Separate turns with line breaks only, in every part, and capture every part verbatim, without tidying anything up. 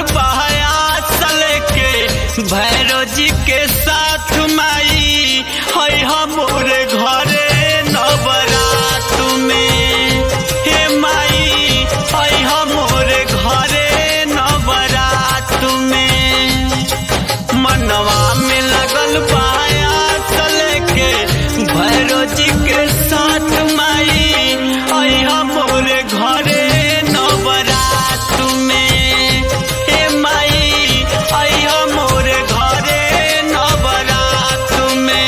बहयासल के भैरव जी के साथ माई है हमोर घरे नवरात में। हे माई है हमोर घरे नवरात में। मनवा में लगल बहयासल के भैरव जी के साथ माई है हमोर घरे नवरात में। हे माई है हमोर घरे नवरात में।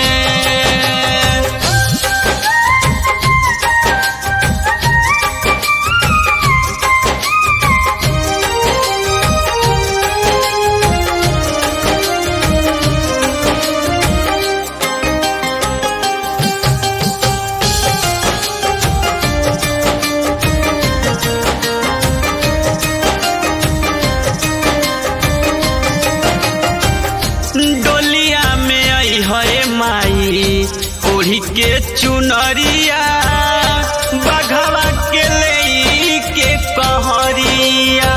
डोलिया में आई है माई ओढ़ी के चुनरिया बघवा के ले के कहरिया।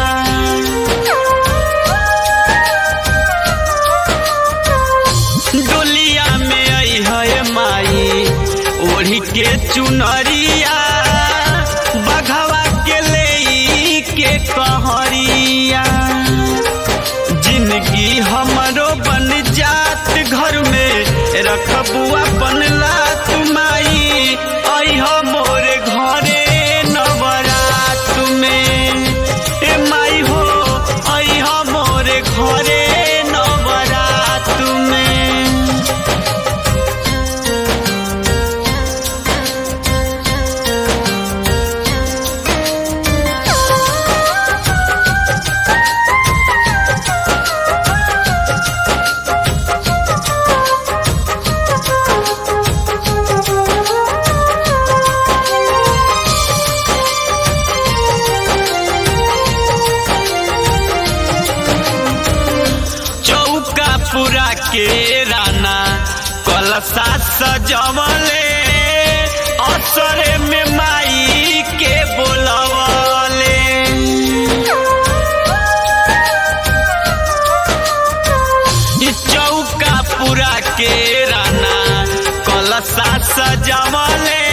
डोलिया में आई है माई ओढ़ी के चुनरिया बघवा के ले के कहरिया। जिंदगी हमरो बन जात घर में रखबू अपन लात माई आई हमोर घरे नवरात में। ए माई हो आई हमोर घरे नवरात में। पूरा के राना कलसा सजवले असरे में माई के बोलवले। चौका पूरा के राना कलसा सजवले